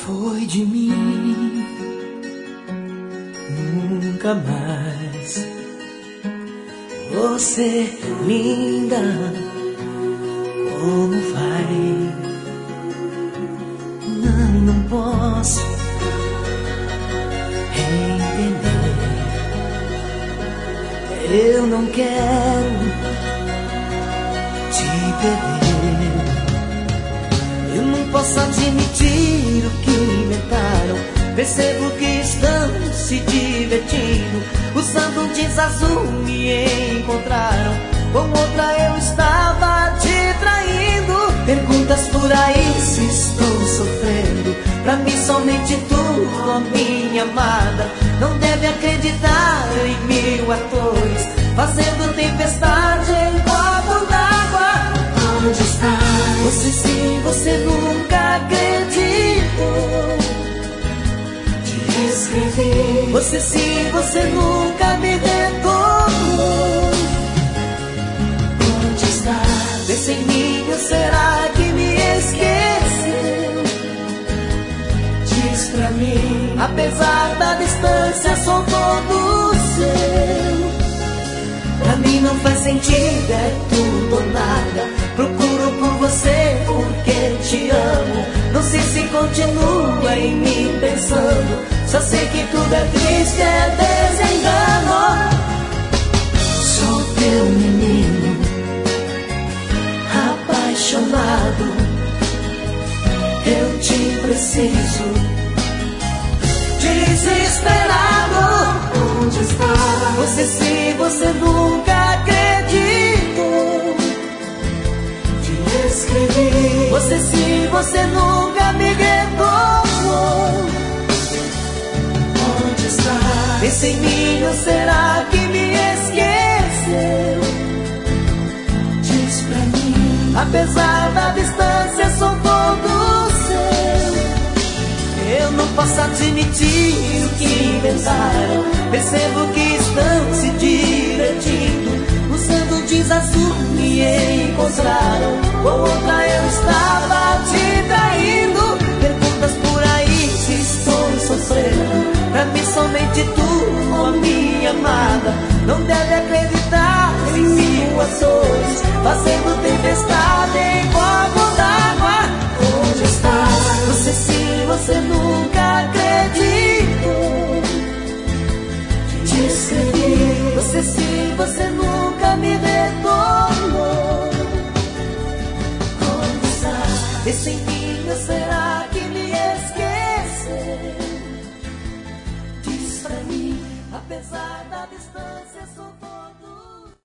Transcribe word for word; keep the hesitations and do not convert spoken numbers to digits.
foi de mim, nunca mais. Você, linda, como vai? Não, não posso entender. Eu não quero te perder. Eu não posso admitir o que inventaram. Percebo que estão se divertindo. Usando um jeans azul me encontraram. Com outra eu estava te traindo. Perguntas por aí se estou sofrendo. Pra mim somente tu, ó minha amada. Não deve acreditar em mil atores fazendo tempestade em copo d'água. Onde está? Você sim, você nunca acreditou. Te escrevi. Você sim, você nunca me retornou. Onde está? Pensa em mim, ou será que me esqueceu? Diz pra mim, apesar da distância sou todo seu. Pra mim não faz sentido, é tudo ou nada. Procuro por você porque te amo. Não sei se continua em mim pensando. Só sei que tudo é triste, é desengano. Sou teu menino apaixonado. Eu te preciso, desesperado. Onde está? Você sim, você nunca acreditou. Te escrevi. Você sim, você nunca me retornou. Onde está? Pensa em mim, ou será que me esqueceu? Diz pra mim, apesar da distância sou todo seu. Eu não posso admitir o que inventaram. Percebo que estão se divertindo. Usando jeans azul me encontraram. Com outra eu estava te traindo. Perguntas por aí se estou sofrendo. Pra mim somente tu, ó minha amada. Não deve acreditar em mil ações fazendo tempestade em copo d'água. Onde está? Você sim, você nunca acreditou. Te escrevi. Você sim, você nunca me retornou. Onde está? Esse em mim, ou será que me esqueceu? Diz pra mim, apesar da distância sou todo.